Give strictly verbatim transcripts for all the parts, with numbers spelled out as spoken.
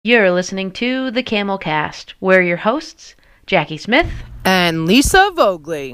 You're listening to the Camel Cast. We're your hosts, Jackie Smith and Lisa Vogley.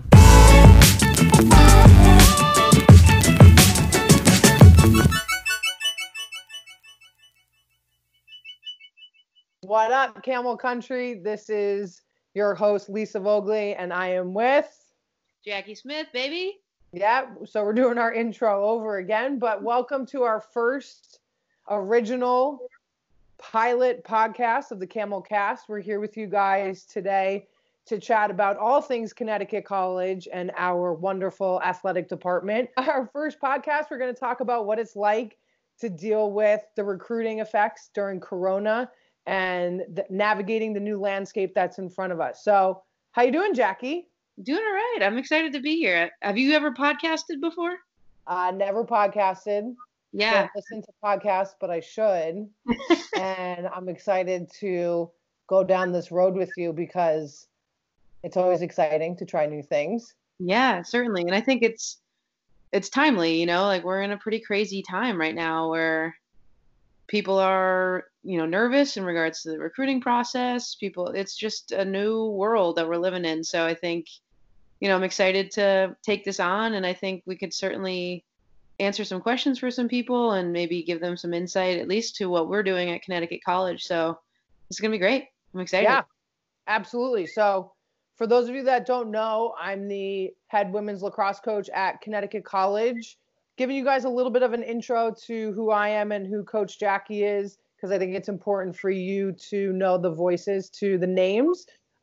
What up, Camel Country? This is your host, Lisa Vogley, and I am with Jackie Smith, baby. Yeah, so we're doing our intro over again, but welcome to our first original pilot podcast of the Camel Cast. We're here with you guys today to chat about all things Connecticut College and our wonderful athletic department. Our first podcast, we're going to talk about what it's like to deal with the recruiting effects during Corona and the, navigating the new landscape that's in front of us. So, how you doing, Jackie? Doing all right. I'm excited to be here. Have you ever podcasted before? Uh, never podcasted. Yeah. Don't listen to podcasts, but I should. And I'm excited to go down this road with you because it's always exciting to try new things. Yeah, certainly. And I think it's it's timely, you know, like we're in a pretty crazy time right now where people are, you know, nervous in regards to the recruiting process. People, it's just a new world that we're living in. So I think, you know, I'm excited to take this on, and I think we could certainly answer some questions for some people and maybe give them some insight, at least to what we're doing at Connecticut College. So it's going to be great. I'm excited. Yeah, absolutely. So for those of you that don't know, I'm the head women's lacrosse coach at Connecticut College, giving you guys a little bit of an intro to who I am and who Coach Jackie is, because I think it's important for you to know the voices to the names.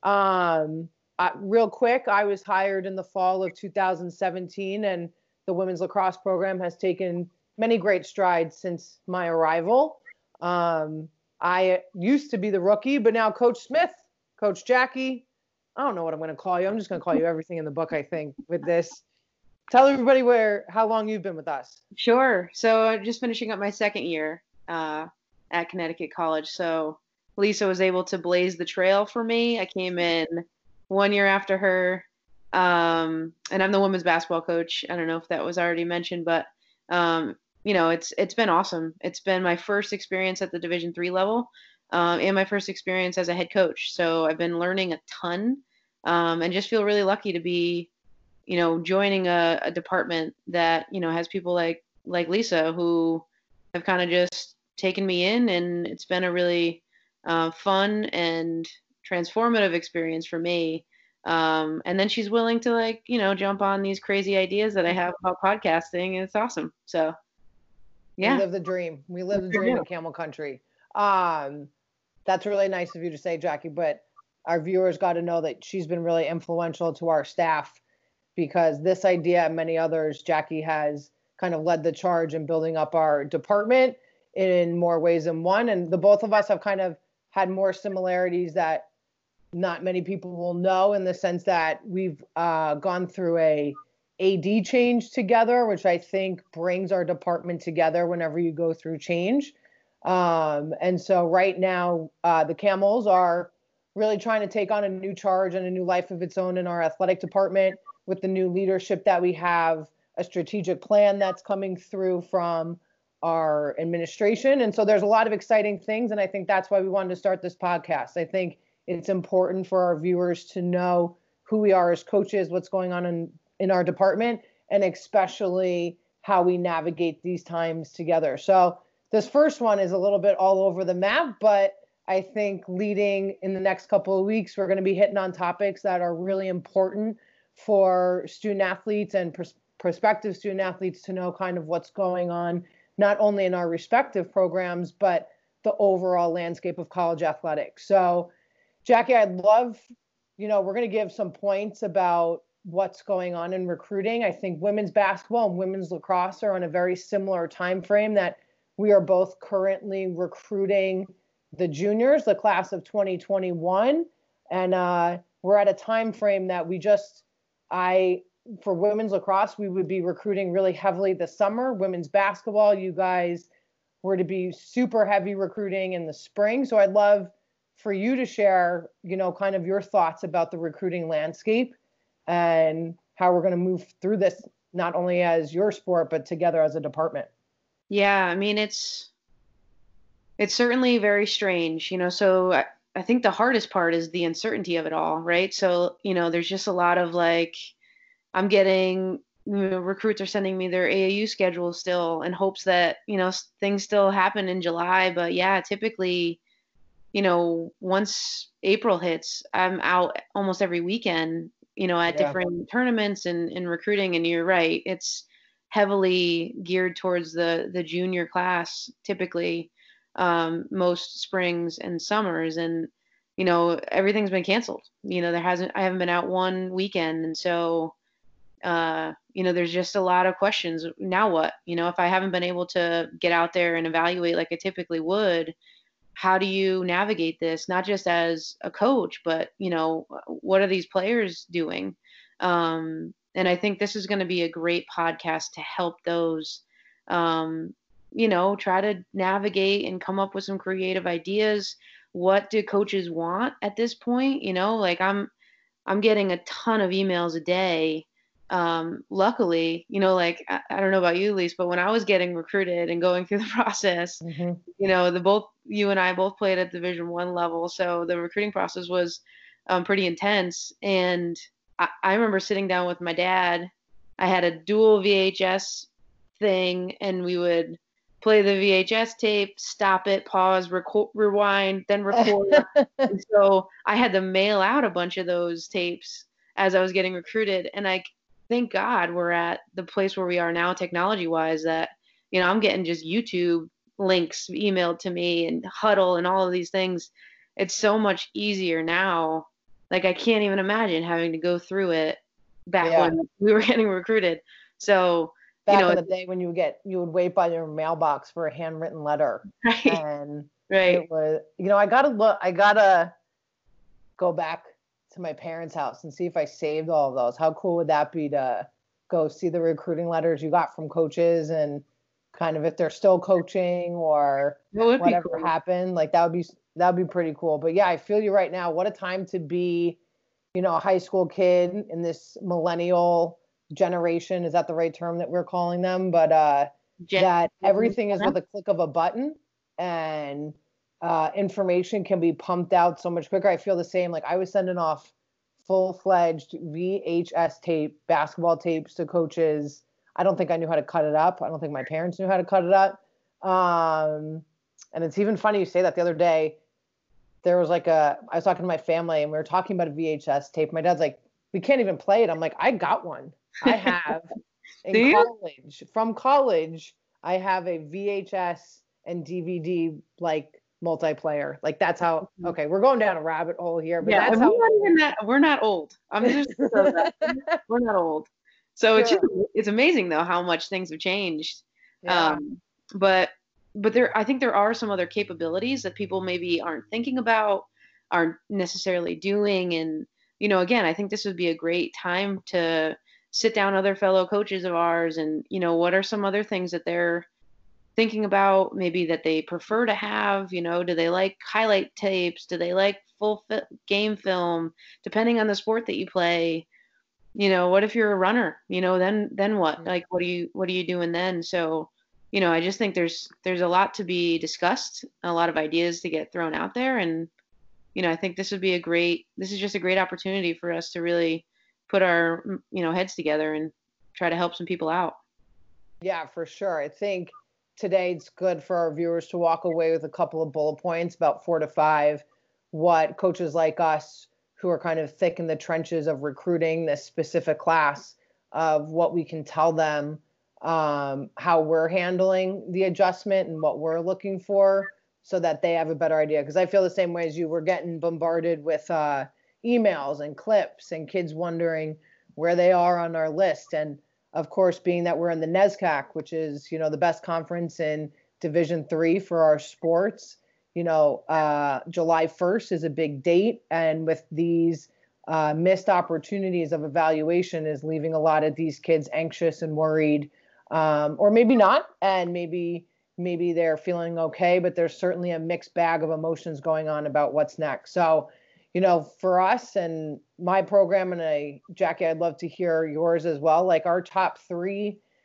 Um, uh, real quick, I was hired in the fall of two thousand seventeen, and the women's lacrosse program has taken many great strides since my arrival. Um, I used to be the rookie, but now Coach Smith, Coach Jackie, I don't know what I'm going to call you. I'm just going to call you everything in the book, I think, with this. Tell everybody where, how long you've been with us. Sure. So just finishing up my second year uh, at Connecticut College. So Lisa was able to blaze the trail for me. I came in one year after her. Um, and I'm the women's basketball coach. I don't know if that was already mentioned, but um, you know, it's it's been awesome. It's been my first experience at the Division three level, um, and my first experience as a head coach. So I've been learning a ton, um, and just feel really lucky to be, you know, joining a, a department that, you know, has people like like Lisa who have kind of just taken me in, and it's been a really uh, fun and transformative experience for me. Um, and then she's willing to, like, you know, jump on these crazy ideas that I have about podcasting, and it's awesome. So, yeah. We live the dream. We live the dream in Camel Country. Um, that's really nice of you to say, Jackie, but our viewers got to know that she's been really influential to our staff, because this idea and many others, Jackie has kind of led the charge in building up our department in more ways than one. And the both of us have kind of had more similarities that not many people will know, in the sense that we've uh, gone through a A D change together, which I think brings our department together whenever you go through change. Um, and so right now, uh, the Camels are really trying to take on a new charge and a new life of its own in our athletic department with the new leadership that we have, a strategic plan that's coming through from our administration. And so there's a lot of exciting things. And I think that's why we wanted to start this podcast. I think it's important for our viewers to know who we are as coaches, what's going on in, in our department, and especially how we navigate these times together. So this first one is a little bit all over the map, but I think leading in the next couple of weeks, we're going to be hitting on topics that are really important for student athletes and pers- prospective student athletes to know kind of what's going on, not only in our respective programs, but the overall landscape of college athletics. So Jackie, I'd love, you know, we're going to give some points about what's going on in recruiting. I think women's basketball and women's lacrosse are on a very similar time frame, that we are both currently recruiting the juniors, the class of twenty twenty-one. And uh, we're at a time frame that we just, I, for women's lacrosse, we would be recruiting really heavily this summer. Women's basketball, you guys were to be super heavy recruiting in the spring. So I'd love for you to share, you know, kind of your thoughts about the recruiting landscape and how we're going to move through this, not only as your sport, but together as a department. Yeah, I mean, it's It's certainly very strange, you know. So I, I think the hardest part is the uncertainty of it all, right? So, you know, there's just a lot of like, I'm getting, you know, recruits are sending me their A A U schedule still in hopes that, you know, s- things still happen in July. But yeah, typically, you know, once April hits, I'm out almost every weekend, you know, at Yeah. different tournaments and, and recruiting. And you're right, it's heavily geared towards the the junior class typically, um, most springs and summers. And, you know, everything's been canceled. You know, there hasn't I haven't been out one weekend, and so uh, you know, there's just a lot of questions. Now what? You know, if I haven't been able to get out there and evaluate like I typically would, how do you navigate this, not just as a coach, but, you know, what are these players doing? Um, and I think this is going to be a great podcast to help those, um, you know, try to navigate and come up with some creative ideas. What do coaches want at this point? You know, like I'm I'm getting a ton of emails a day. Um, luckily, you know, like I, I don't know about you, Lise, but when I was getting recruited and going through the process, Hmm. you know, the both you and I both played at Division One level, so the recruiting process was um, pretty intense. And I, I remember sitting down with my dad. I had a dual V H S thing, and we would play the V H S tape, stop it, pause, record, rewind, then record. And so I had to mail out a bunch of those tapes as I was getting recruited. And I thank God we're at the place where we are now, technology wise, that, you know, I'm getting just YouTube links emailed to me and Huddle and all of these things. It's so much easier now. Like I can't even imagine having to go through it back Yeah. when we were getting recruited. So, you Back know, in it's the day when you would get, you would wait by your mailbox for a handwritten letter. right, And right. it was, you know, I gotta look, I gotta go back to my parents' house and see if I saved all of those. How cool would that be to go see the recruiting letters you got from coaches and kind of if they're still coaching or That would be whatever cool. happened? Like that would be that would be pretty cool. But yeah, I feel you right now. What a time to be, you know, a high school kid in this millennial generation. Is that the right term that we're calling them? But uh Gen- that everything is with a click of a button and uh, information can be pumped out so much quicker. I feel the same. Like I was sending off full-fledged V H S tape, basketball tapes to coaches. I don't think I knew how to cut it up. I don't think my parents knew how to cut it up. Um, and it's even funny you say that. The other day, there was like a, I was talking to my family and we were talking about a V H S tape. My dad's like, we can't even play it. I'm like, I got one. I have Do in you? college, from college, I have a V H S and D V D like multiplayer. Like that's how, okay, we're going down a rabbit hole here, but Yeah, that's and we're how not even old. that. We're not old. I'm just so that we're not old. So it's just Sure. it's amazing though how much things have changed. Yeah. Um, but but there, I think there are some other capabilities that people maybe aren't thinking about, aren't necessarily doing, and you know, again, I think this would be a great time to sit down other fellow coaches of ours, and you know, what are some other things that they're thinking about maybe that they prefer to have, you know, do they like highlight tapes, do they like full fi- game film, depending on the sport that you play. You know, what if you're a runner, you know, then then what, like what are you what are you doing then? So, you know, I just think there's there's a lot to be discussed, a lot of ideas to get thrown out there. And you know, I think this would be a great this is just a great opportunity for us to really put our mm, you know, heads together and try to help some people out. Yeah, for sure. I think today it's good for our viewers to walk away with a couple of bullet points, about four to five, what coaches like us who are kind of thick in the trenches of recruiting this specific class, of what we can tell them, um, how we're handling the adjustment and what we're looking for so that they have a better idea. Because I feel the same way as you. We're getting bombarded with uh, emails and clips and kids wondering where they are on our list. And of course, being that we're in the NESCAC, which is, you know, the best conference in Division three for our sports, you know, uh, July first is a big date. And with these uh, missed opportunities of evaluation is leaving a lot of these kids anxious and worried, um, or maybe not. And maybe, maybe they're feeling okay, but there's certainly a mixed bag of emotions going on about what's next. So, you know, for us and my program, and I, Jackie, I'd love to hear yours as well. Like our top three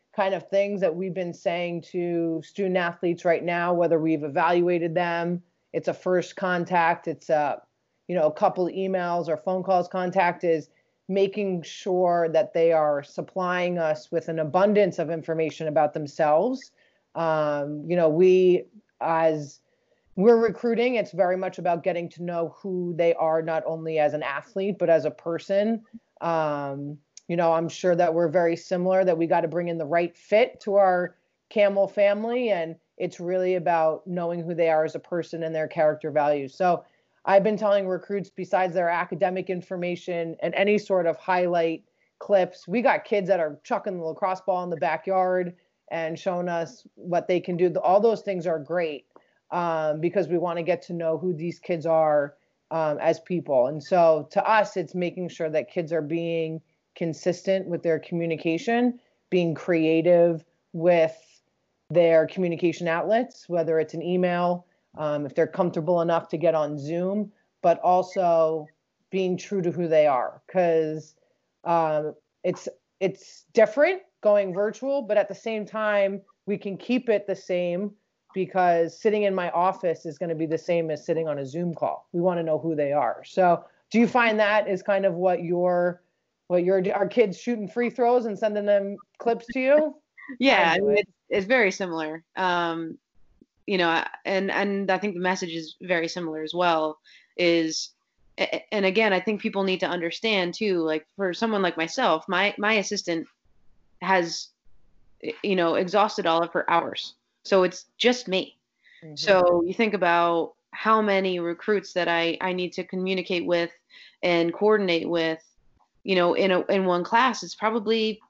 kind of things that we've been saying to student athletes right now, whether we've evaluated them, it's a first contact, it's a, you know, a couple of emails or phone calls contact, is making sure that they are supplying us with an abundance of information about themselves. Um, you know, we, as we're recruiting, it's very much about getting to know who they are, not only as an athlete, but as a person. Um, you know, I'm sure that we're very similar, that we got to bring in the right fit to our Camel family. And it's really about knowing who they are as a person and their character values. So I've been telling recruits, besides their academic information and any sort of highlight clips, we got kids that are chucking the lacrosse ball in the backyard and showing us what they can do. All those things are great, um, because we want to get to know who these kids are um, as people. And so to us, it's making sure that kids are being consistent with their communication, being creative with their communication outlets, whether it's an email, um, if they're comfortable enough to get on Zoom, but also being true to who they are. Because um, it's it's different going virtual, but at the same time, we can keep it the same, because sitting in my office is going to be the same as sitting on a Zoom call. We want to know who they are. So do you find that is kind of what your, what your, are kids shooting free throws and sending them clips to you? Yeah, I mean, it's, it's very similar. Um, you know, and, and I think the message is very similar as well, is, and again, I think people need to understand too, like for someone like myself, my, my assistant has, you know, exhausted all of her hours. So it's just me. Mm-hmm. So you think about how many recruits that I, I need to communicate with and coordinate with, you know, in a, in one class. It's probably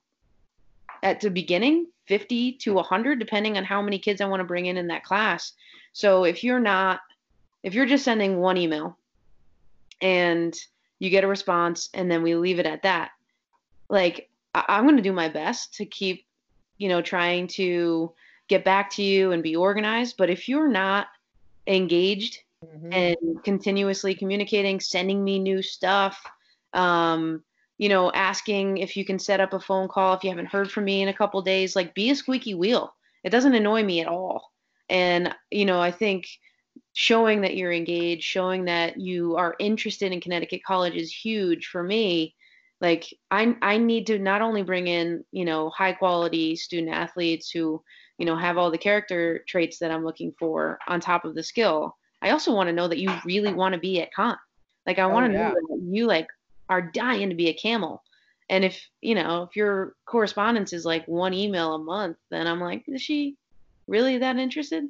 at the beginning, fifty to one hundred, depending on how many kids I want to bring in in that class. So if you're not, if you're just sending one email and you get a response and then we leave it at that, like I, I'm going to do my best to keep, you know, trying to get back to you and be organized. But if you're not engaged mm-hmm. and continuously communicating, sending me new stuff, um, you know, asking if you can set up a phone call if you haven't heard from me in a couple days, like be a squeaky wheel. It doesn't annoy me at all. And, you know, I think showing that you're engaged, showing that you are interested in Connecticut College is huge for me. Like I, I need to not only bring in, you know, high quality student athletes who, you know, have all the character traits that I'm looking for on top of the skill. I also want to know that you really want to be at Con. Like I want to oh, yeah. know that you like are dying to be a Camel. And if, you know, if your correspondence is like one email a month, then I'm like, is she really that interested?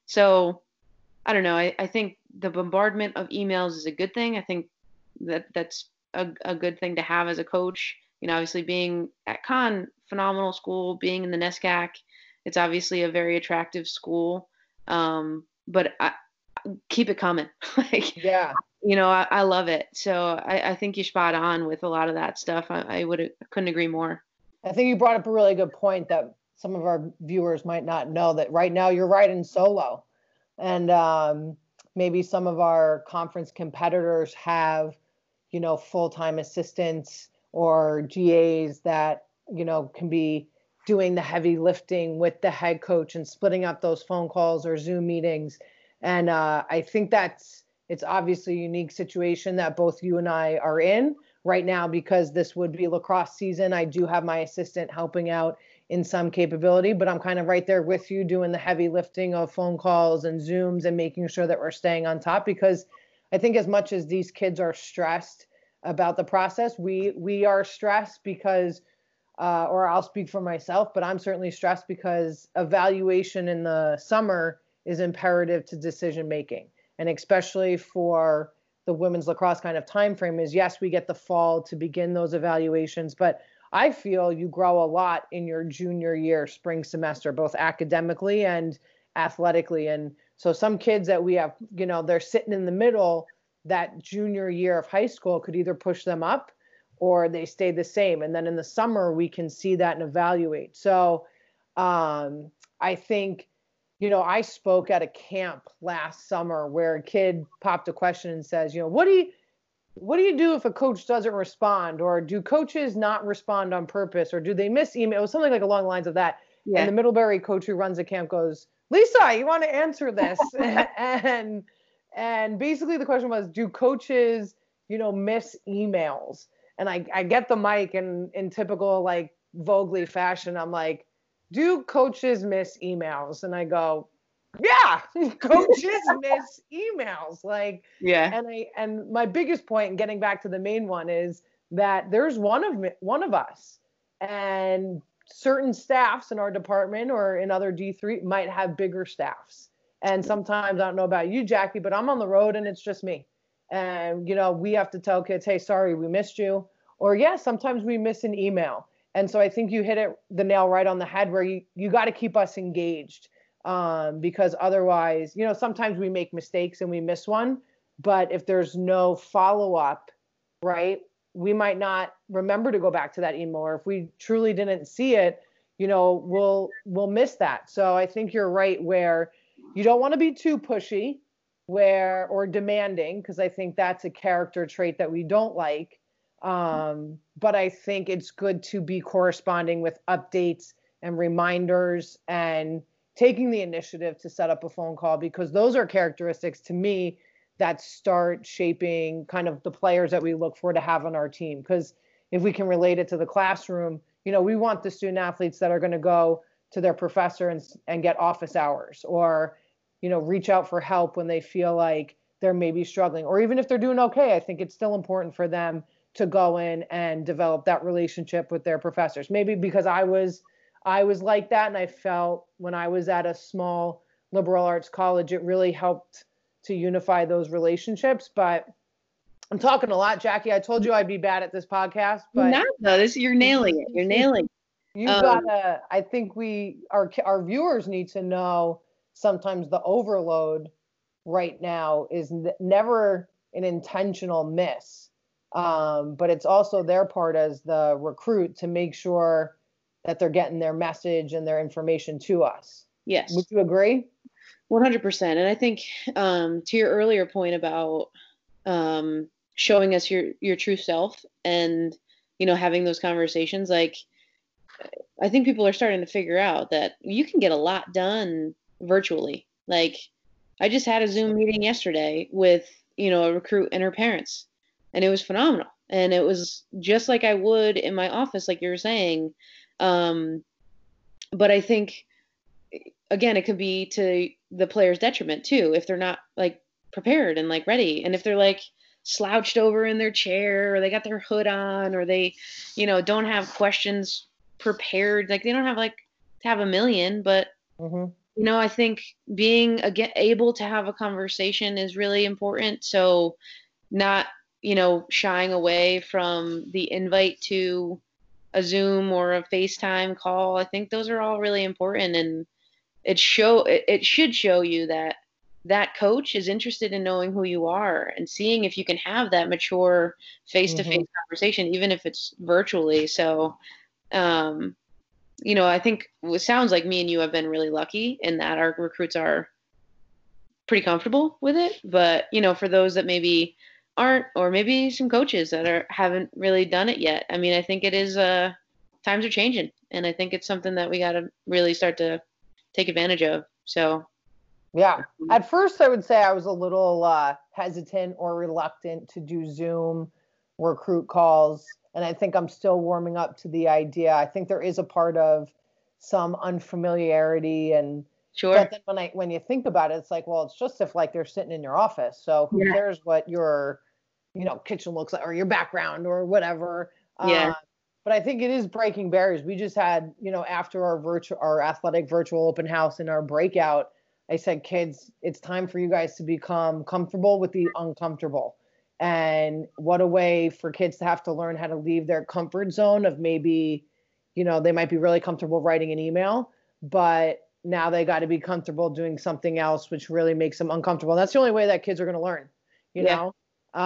So I don't know. I, I think the bombardment of emails is a good thing. I think that that's a, a good thing to have as a coach. You know, obviously being at Con, phenomenal school, being in the NESCAC, it's obviously a very attractive school. Um, but I, keep it coming. Like, yeah, you know, I, I love it. So I, I think you're spot on with a lot of that stuff. I, I would couldn't agree more. I think you brought up a really good point that some of our viewers might not know, that right now you're riding solo. And um, maybe some of our conference competitors have, you know, full-time assistants or G As that, you know, can be doing the heavy lifting with the head coach and splitting up those phone calls or Zoom meetings. And uh, I think that's, it's obviously a unique situation that both you and I are in right now, because this would be lacrosse season. I do have my assistant helping out in some capability, but I'm kind of right there with you doing the heavy lifting of phone calls and Zooms and making sure that we're staying on top, because I think as much as these kids are stressed about the process, we we are stressed because, uh, or I'll speak for myself, but I'm certainly stressed because evaluation in the summer is imperative to decision making. And especially for the women's lacrosse kind of time frame is, yes, we get the fall to begin those evaluations, but I feel you grow a lot in your junior year, spring semester, both academically and athletically. And so some kids that we have, you know, they're sitting in the middle, that junior year of high school could either push them up or they stay the same. And then in the summer, we can see that and evaluate. So um, I think, you know, I spoke at a camp last summer where a kid popped a question and says, you know, what do you, what do you do if a coach doesn't respond, or do coaches not respond on purpose, or do they miss email? Something like along the lines of that. Yeah. And the Middlebury coach who runs the camp goes, Lisa, you want to answer this? and and basically the question was, do coaches, you know, miss emails? And I, I get the mic, and in typical like Vogely fashion, I'm like, do coaches miss emails? And I go, yeah, coaches miss emails. Like, yeah. And I and my biggest point, and getting back to the main one, is that there's one of me, one of us, and certain staffs in our department or in other D three might have bigger staffs. And sometimes, I don't know about you, Jackie, but I'm on the road and it's just me. And, you know, we have to tell kids, hey, sorry, we missed you. Or, yeah, sometimes we miss an email. And so I think you hit it the nail right on the head, where you, you got to keep us engaged. Um, because otherwise, you know, sometimes we make mistakes and we miss one, but if there's no follow-up, right, we might not remember to go back to that email, or if we truly didn't see it, you know, we'll, we'll miss that. So I think you're right, where you don't want to be too pushy, where, or demanding, because I think that's a character trait that we don't like. Um, but I think it's good to be corresponding with updates and reminders, and taking the initiative to set up a phone call, because those are characteristics to me that start shaping kind of the players that we look for to have on our team. Because if we can relate it to the classroom, you know, we want the student athletes that are going to go to their professor and, and get office hours, or, you know, reach out for help when they feel like they're maybe struggling, or even if they're doing okay, I think it's still important for them to go in and develop that relationship with their professors. Maybe because I was I was like that, and I felt when I was at a small liberal arts college, it really helped to unify those relationships. But I'm talking a lot, Jackie. I told you I'd be bad at this podcast, but no, no, this you're nailing it. You're nailing it. You um, gotta. I think we our our viewers need to know sometimes the overload right now is n- never an intentional miss, um, but it's also their part as the recruit to make sure that they're getting their message and their information to us. Yes. Would you agree? one hundred percent. And I think um, to your earlier point about um, showing us your, your true self and, you know, having those conversations, like, I think people are starting to figure out that you can get a lot done virtually. Like, I just had a Zoom meeting yesterday with, you know, a recruit and her parents, and it was phenomenal. And it was just like I would in my office, like you were saying. Um, but I think, again, it could be to the player's detriment too, if they're not like prepared and like ready. And if they're like slouched over in their chair, or they got their hood on, or they, you know, don't have questions prepared. Like, they don't have like to have a million, but mm-hmm. you know, I think being again able to have a conversation is really important. So not, you know, shying away from the invite to a Zoom or a FaceTime call. I think those are all really important, and it show it, it should show you that that coach is interested in knowing who you are and seeing if you can have that mature face-to-face mm-hmm. conversation, even if it's virtually. So, um, you know, I think it sounds like me and you have been really lucky in that our recruits are pretty comfortable with it. But, you know, for those that maybe aren't, or maybe some coaches that are haven't really done it yet, I mean, I think it is uh, times are changing, and I think it's something that we got to really start to take advantage of. So, yeah, at first I would say I was a little uh, hesitant or reluctant to do Zoom recruit calls, and I think I'm still warming up to the idea. I think there is a part of some unfamiliarity, and sure. But then when I when you think about it, it's like, well, it's just if like they're sitting in your office, so who yeah. cares what your, you know, kitchen looks like or your background or whatever. Yeah. Uh, but I think it is breaking barriers. We just had, you know, after our virtual, our athletic virtual open house and our breakout, I said, kids, it's time for you guys to become comfortable with the uncomfortable. And what a way for kids to have to learn how to leave their comfort zone of maybe, you know, they might be really comfortable writing an email, but now they got to be comfortable doing something else, which really makes them uncomfortable. And that's the only way that kids are going to learn, you yeah. know?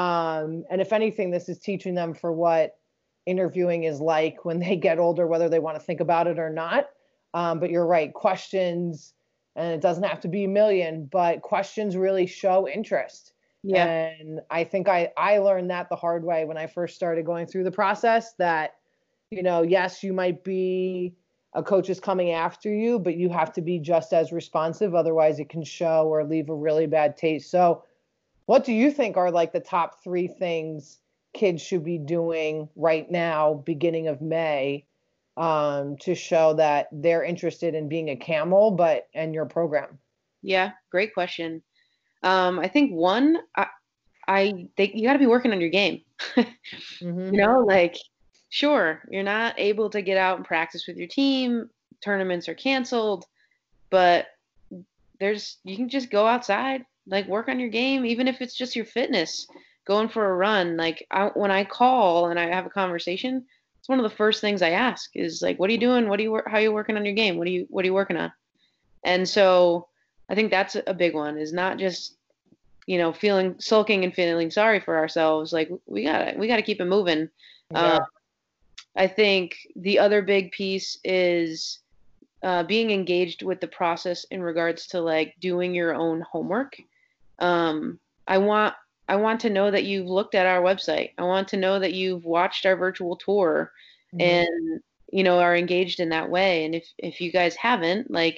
Um, and if anything, this is teaching them for what interviewing is like when they get older, whether they want to think about it or not. Um, but you're right. Questions, and it doesn't have to be a million, but questions really show interest. Yeah. And I think I, I learned that the hard way when I first started going through the process that, you know, yes, you might be a coach is coming after you, but you have to be just as responsive. Otherwise it can show or leave a really bad taste. So what do you think are like the top three things kids should be doing right now, beginning of May, um, to show that they're interested in being a camel, but and your program? Yeah, great question. Um, I think one, I, I think you got to be working on your game. Mm-hmm. You know, like, sure, you're not able to get out and practice with your team. Tournaments are canceled, but there's you can just go outside, like work on your game, even if it's just your fitness, going for a run. Like I, when I call and I have a conversation, it's one of the first things I ask is like, "What are you doing? What are you wor- how are you working on your game? What are you what are you working on?" And so I think that's a big one is not just you know feeling sulking and feeling sorry for ourselves. Like we gotta we gotta keep it moving. Uh, Yeah. I think the other big piece is uh, being engaged with the process in regards to like doing your own homework. Um, I want I want to know that you've looked at our website. I want to know that you've watched our virtual tour Mm-hmm. and you know are engaged in that way. And if if you guys haven't, like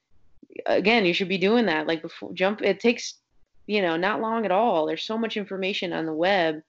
again, you should be doing that. Like before jump it takes you know not long at all. There's so much information on the web.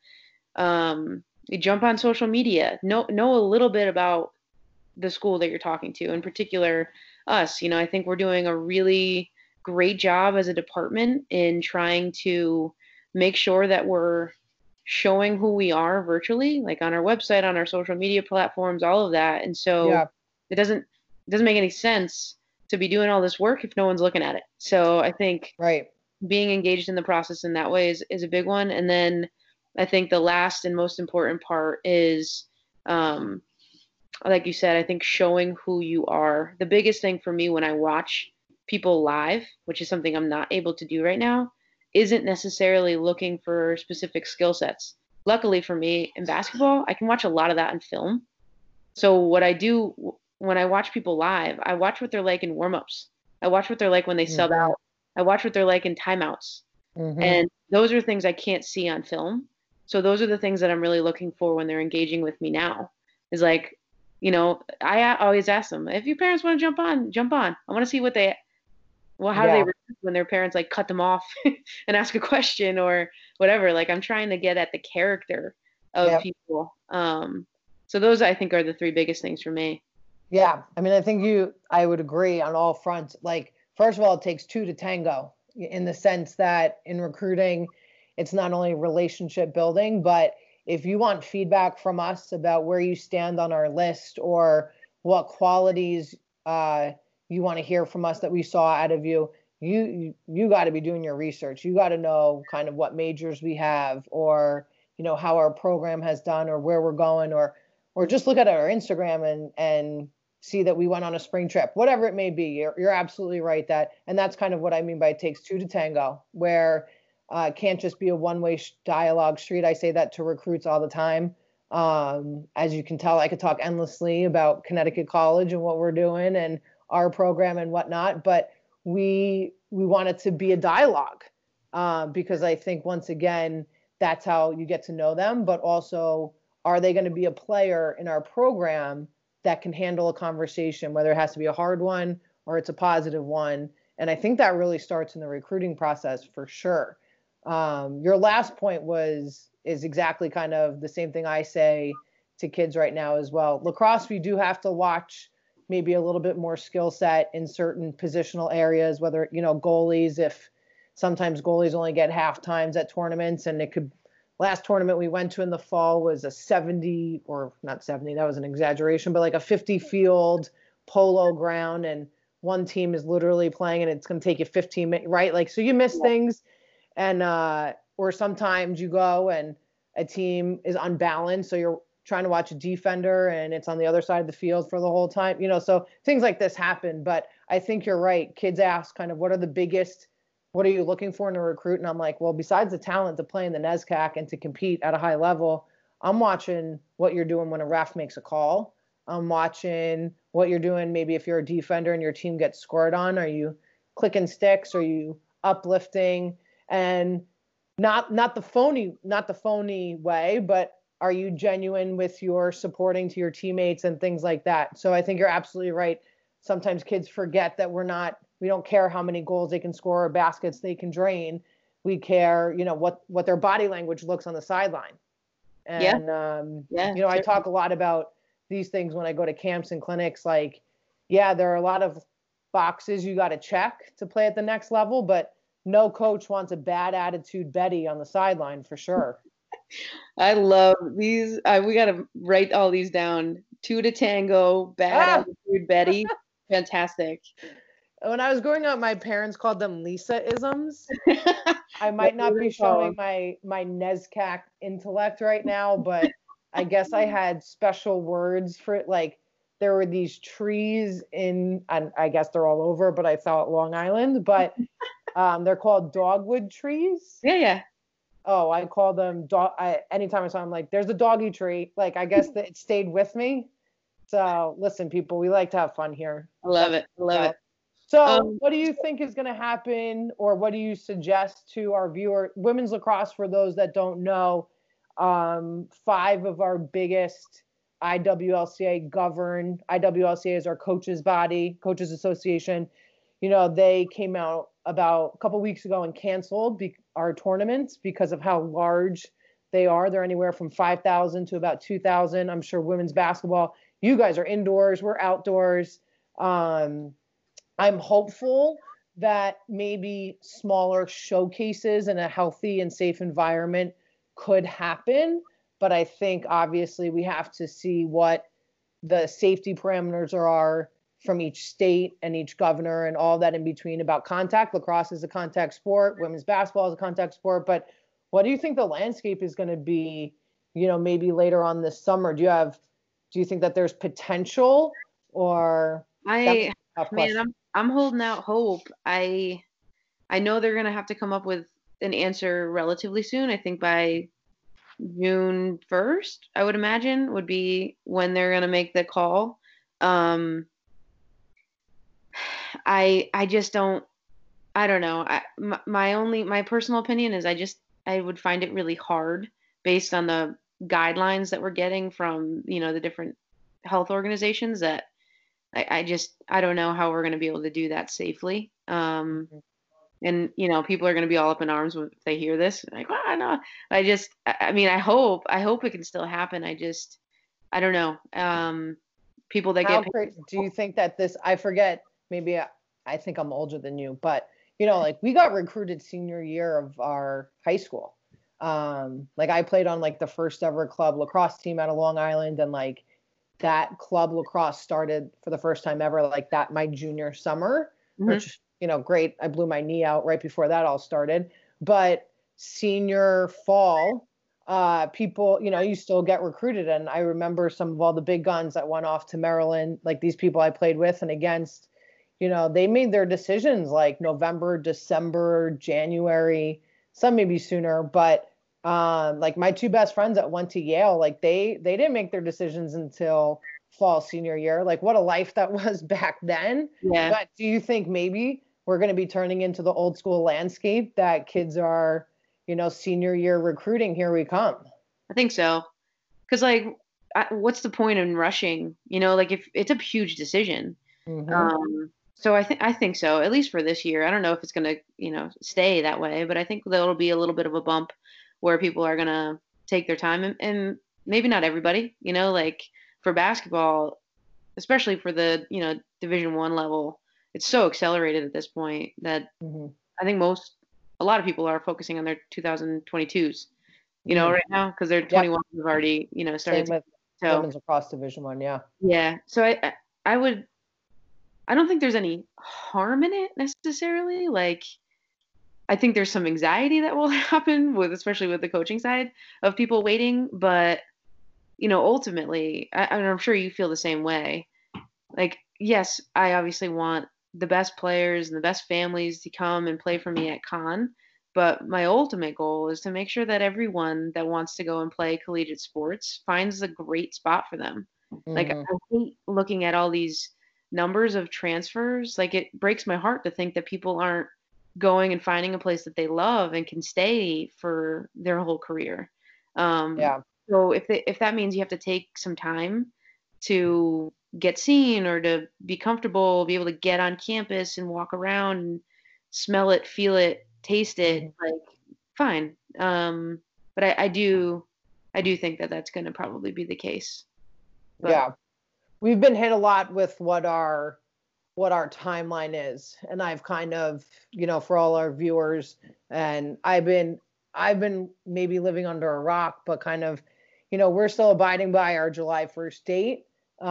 Um, you jump on social media. Know know a little bit about the school that you're talking to, in particular us. You know, I think we're doing a really great job as a department in trying to make sure that we're showing who we are virtually, like on our website, on our social media platforms, all of that. And so Yeah. it doesn't it doesn't make any sense to be doing all this work if no one's looking at it. So I think Right. being engaged in the process in that way is, is a big one. And then I think the last and most important part is um, like you said, I think showing who you are. The biggest thing for me when I watch people live, which is something I'm not able to do right now, isn't necessarily looking for specific skill sets. Luckily for me in basketball, I can watch a lot of that in film. So what I do when I watch people live, I watch what they're like in warm-ups. I watch what they're like when they sub Mm-hmm. out. I watch what they're like in timeouts. Mm-hmm. And those are things I can't see on film. So those are the things that I'm really looking for when they're engaging with me now. Is like, you know, I a- always ask them if your parents want to jump on, jump on. I want to see what they, well, how do they Yeah. react when their parents like cut them off and ask a question or whatever. Like I'm trying to get at the character of Yep. people. Um, so those I think are the three biggest things for me. Yeah. I mean, I think you, I would agree on all fronts. Like, first of all, it takes two to tango in the sense that in recruiting, it's not only relationship building, but if you want feedback from us about where you stand on our list or what qualities uh, you want to hear from us that we saw out of you, you you, you got to be doing your research. You got to know kind of what majors we have, or you know how our program has done, or where we're going, or or just look at our Instagram and and see that we went on a spring trip, whatever it may be. You're, you're absolutely right that, and that's kind of what I mean by it takes two to tango, where uh, it can't just be a one-way sh- dialogue street. I say that to recruits all the time. Um, as you can tell, I could talk endlessly about Connecticut College and what we're doing and our program and whatnot, but we we want it to be a dialogue uh, because I think once again that's how you get to know them, but also are they going to be a player in our program that can handle a conversation, whether it has to be a hard one or it's a positive one. And I think that really starts in the recruiting process for sure. Um, your last point was is exactly kind of the same thing I say to kids right now as well. Lacrosse, we do have to watch maybe a little bit more skill set in certain positional areas, whether, you know, goalies, if sometimes goalies only get half times at tournaments and it could last tournament we went to in the fall was a seventy or not seventy, that was an exaggeration, but like a fifty field polo ground. And one team is literally playing and it's going to take you fifteen minutes, right? Like, so you miss things. And, uh, or sometimes you go and a team is unbalanced. So you're trying to watch a defender and it's on the other side of the field for the whole time, you know, so things like this happen. But I think you're right. Kids ask kind of what are the biggest what are you looking for in a recruit? And I'm like, well, besides the talent to play in the NESCAC and to compete at a high level, I'm watching what you're doing when a ref makes a call. I'm watching what you're doing. Maybe if you're a defender and your team gets scored on, are you clicking sticks? Are you uplifting? And not not the phony not the phony way, but are you genuine with your supporting to your teammates and things like that? So I think you're absolutely right. Sometimes kids forget that we're not we don't care how many goals they can score or baskets they can drain. We care, you know, what what their body language looks on the sideline. And yeah. um, Yeah, you know, I sure. talk a lot about these things when I go to camps and clinics. Like, yeah, there are a lot of boxes you got to check to play at the next level, but no coach wants a bad attitude Betty on the sideline for sure. I love these. Uh, we got to write all these down. Two to tango, bad Ah! attitude Betty. Fantastic. When I was growing up, my parents called them Lisa-isms. I might not be showing my my NESCAC intellect right now, but I guess I had special words for it. Like there were these trees in, and I guess they're all over, but I thought Long Island, but um, they're called dogwood trees. Yeah, yeah. Oh, I call them dog. I, anytime I saw them, like, there's a doggy tree. Like, I guess that it stayed with me. So listen, people, we like to have fun here. I love That's it. I love it. So Um, what do you think is going to happen, or what do you suggest to our viewer? Women's lacrosse, for those that don't know, um, five of our biggest I W L C A govern. I W L C A is our coaches body, coaches association. You know, they came out about a couple weeks ago and canceled be- our tournaments because of how large they are. They're anywhere from five thousand to about two thousand. I'm sure women's basketball, you guys are indoors, we're outdoors. Um, I'm hopeful that maybe smaller showcases in a healthy and safe environment could happen. But I think obviously we have to see what the safety parameters are from each state and each governor and all that in between about contact. Lacrosse is a contact sport. Women's basketball is a contact sport. But what do you think the landscape is going to be, you know, maybe later on this summer? Do you have, do you think that there's potential, or? I, man, I'm I'm holding out hope. I I know they're gonna have to come up with an answer relatively soon. I think by June first, I would imagine, would be when they're gonna make the call. Um, I I just don't I don't know. I, my, my only my personal opinion is I just I would find it really hard based on the guidelines that we're getting from, you know, the different health organizations that I, I just I don't know how we're going to be able to do that safely. Um, and you know, people are going to be all up in arms if they hear this. Like, ah, no. I just, I I mean, I hope, I hope it can still happen. I just, I don't know. Um, people that How get. cra- do you think that this? I forget. Maybe I, I think I'm older than you, but you know, like we got recruited senior year of our high school. Um, like I played on like the first ever club lacrosse team out of Long Island, and like that club lacrosse started for the first time ever like that my junior summer, Mhm. which, you know, great. I blew my knee out right before that all started. But senior fall, uh, people, you know, you still get recruited. And I remember some of all the big guns that went off to Maryland, like these people I played with and against, you know, they made their decisions like November, December, January, some maybe sooner, but um, like my two best friends that went to Yale, like they they didn't make their decisions until fall senior year. Like what a life that was back then. Yeah. But do you think maybe we're going to be turning into the old school landscape that kids are, you know, senior year recruiting? Here we come. I think so. Because like, I, what's the point in rushing? You know, like if it's a huge decision. Mm-hmm. Um, so I think I think so. At least for this year. I don't know if it's gonna, you know, stay that way, but I think there'll be a little bit of a bump where people are gonna take their time, and, and maybe not everybody. You know, like for basketball, especially for the, you know, Division One level, it's so accelerated at this point that Mm-hmm. I think most, a lot of people are focusing on their two thousand twenty-twos. You know, Mm-hmm. right now because their twenty-ones have already, you know, started. Same with to, so, women's lacrosse Division One, yeah. Yeah, so I, I I would. I don't think there's any harm in it necessarily. Like, I think there's some anxiety that will happen with, especially with the coaching side of people waiting. But, you know, ultimately, I, and I'm sure you feel the same way. Like, yes, I obviously want the best players and the best families to come and play for me at Con. But my ultimate goal is to make sure that everyone that wants to go and play collegiate sports finds a great spot for them. Mm-hmm. Like, I hate looking at all these numbers of transfers. Like, it breaks my heart to think that people aren't going and finding a place that they love and can stay for their whole career. Um, Yeah. So if they, if that means you have to take some time to get seen or to be comfortable, be able to get on campus and walk around and smell it, feel it, taste it, Mhm. like fine. Um, but I, I do, I do think that that's going to probably be the case. But, Yeah. We've been hit a lot with what our what our timeline is, and I've kind of, you know, for all our viewers, and I've been I've been maybe living under a rock, but kind of, you know, we're still abiding by our July first date.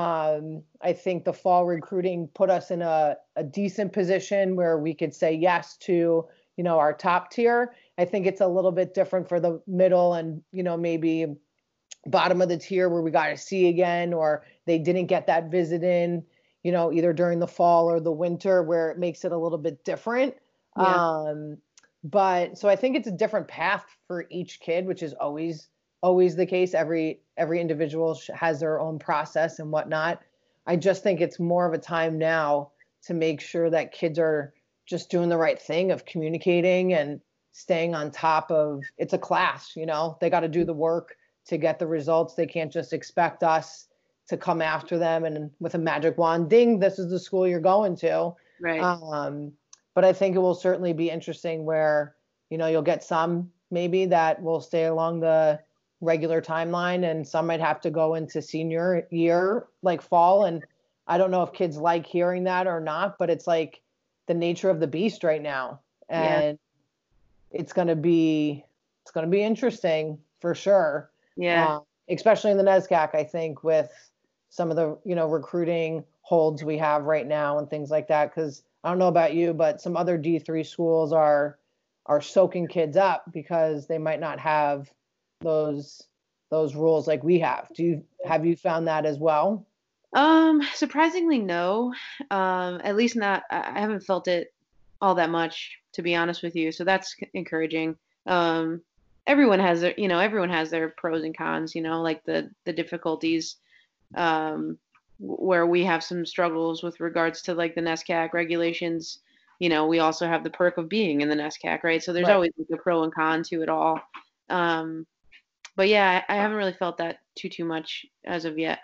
Um, I think the fall recruiting put us in a, a decent position where we could say yes to, you know, our top tier. I think it's a little bit different for the middle and, you know, maybe bottom of the tier where we got to see again, or they didn't get that visit in, you know, either during the fall or the winter, where it makes it a little bit different. yeah. Um, but so I think it's a different path for each kid, which is always always the case. Every every individual has their own process and whatnot. I just think it's more of a time now to make sure that kids are just doing the right thing of communicating and staying on top of, it's a class, you know, they got to do the work to get the results. They can't just expect us to come after them and with a magic wand, ding, this is the school you're going to. Right. Um, but I think it will certainly be interesting where, you know, you'll get some maybe that will stay along the regular timeline, and some might have to go into senior year, like fall. And I don't know if kids like hearing that or not, but it's like the nature of the beast right now. And yeah. it's going to be, it's going to be interesting for sure. Yeah. Uh, especially in the NESCAC, I think, with some of the, you know, recruiting holds we have right now and things like that. Because I don't know about you, but some other D three schools are are soaking kids up because they might not have those those rules like we have. Do you have you found that as well? Um, surprisingly, no. Um, at least not. I haven't felt it all that much, to be honest with you. So that's encouraging. Um, everyone has their, you know, everyone has their pros and cons. You know, like the the difficulties. Um, where we have some struggles with regards to like the NESCAC regulations. You know, we also have the perk of being in the NESCAC, right? So there's Right. always like a pro and con to it all. Um, but yeah, I, I haven't really felt that too too much as of yet.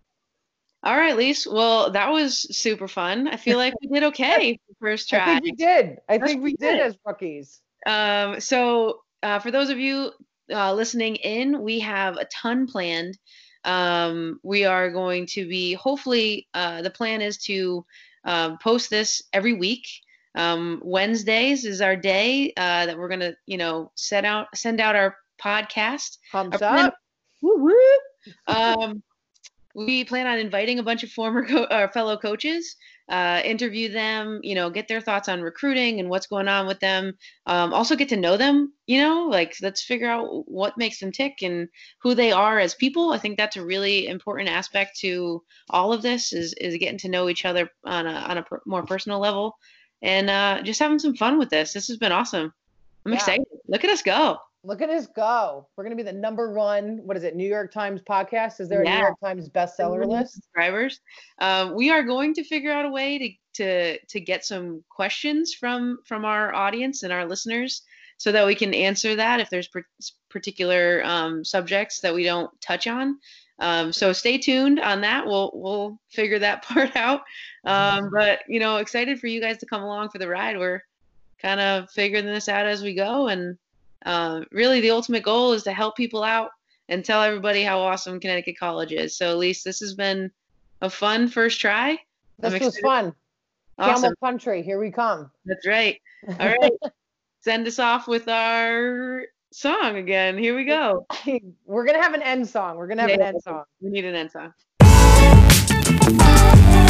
All right, Lise. Well, that was super fun. I feel like we did okay first try. I think we did. I That's think we good. did as rookies. Um, so uh, for those of you uh, listening in, we have a ton planned. Um, we are going to be, hopefully, uh, the plan is to uh, post this every week. Um, Wednesdays is our day uh, that we're going to, you know, set out, send out our podcast. Thumbs Our plan- up. Woo woo. Um, we plan on inviting a bunch of former co- uh, fellow coaches, uh, interview them, you know, get their thoughts on recruiting and what's going on with them. Um, also get to know them, you know, like let's figure out what makes them tick and who they are as people. I think that's a really important aspect to all of this is, is getting to know each other on a, on a per- more personal level and uh, just having some fun with this. This has been awesome. I'm Yeah. excited. Look at us go. Look at us go. We're going to be the number one, what is it, New York Times podcast? Is there a Yeah. New York Times bestseller list? Subscribers. Um, we are going to figure out a way to, to, to get some questions from, from our audience and our listeners so that we can answer that if there's per- particular um, subjects that we don't touch on. Um, so stay tuned on that. We'll, we'll figure that part out. Um, but, you know, excited for you guys to come along for the ride. We're kind of figuring this out as we go. And Uh, really, the ultimate goal is to help people out and tell everybody how awesome Connecticut College is. So, Elise, this has been a fun first try. This was fun. Awesome. Camel Country, here we come. That's right. All right. Send us off with our song again. Here we go. We're going to have an end song. We're going to have Yeah, an end song. We need an end song.